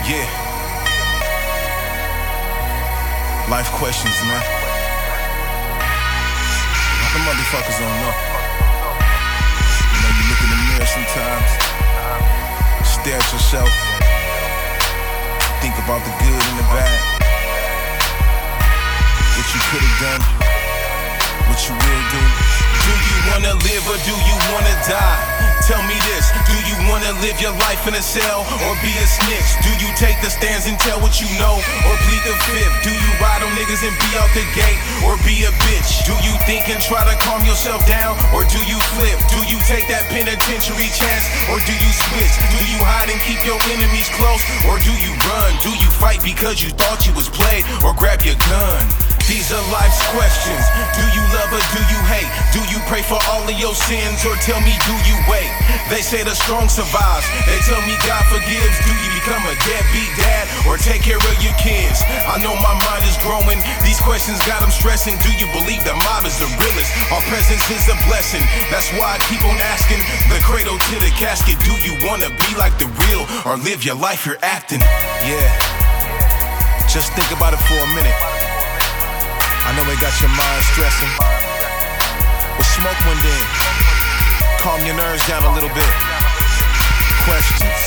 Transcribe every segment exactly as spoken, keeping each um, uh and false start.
Yeah. Life questions, man. The motherfuckers don't know. You know, you look in the mirror sometimes, stare at yourself, think about the good and the bad, what you could have done, what you will do. Do you wanna live or do you wanna die? Tell me this, do you wanna live your life in a cell or be a snitch? Do you take the stands and tell what you know or plead the fifth? Do you ride on niggas and be out the gate or be a bitch? Do you think and try to calm yourself down or do you flip? Do you take that penitentiary chance or do you switch? Do you hide and keep your enemies close or do you run? Do you fight because you thought you was played or grab your gun? These are life's questions. Do you love or do you hate? Do you pray for all of your sins or tell me do you wait? They say the strong survives. They tell me God forgives. Do you become a deadbeat dad or take care of your kids? I know my mind is growing. These questions got them stressing. Do you believe the mob is the realest? Our presence is a blessing. That's why I keep on asking. The cradle to the casket. Do you wanna be like the real or live your life you're acting? Yeah. Just think about it for a minute. I know it got your mind stressing. Well, smoke one then. Calm your nerves down a little bit. Questions.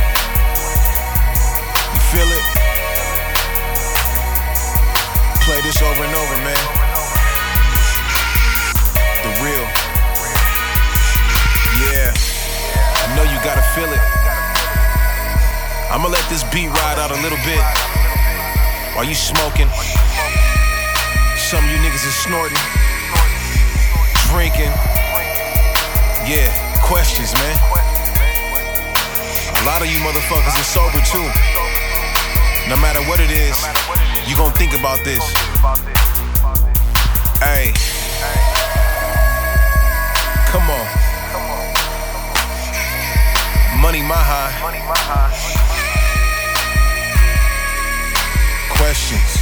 You feel it? Play this over and over, man. The real. Yeah. I know you gotta feel it. I'ma let this beat ride out a little bit while you smoking. Some of you niggas is snorting, drinking. Yeah, questions, man. A lot of you motherfuckers are sober too. No matter what it is, you gon' think about this. Hey, come on. Money my high. Questions.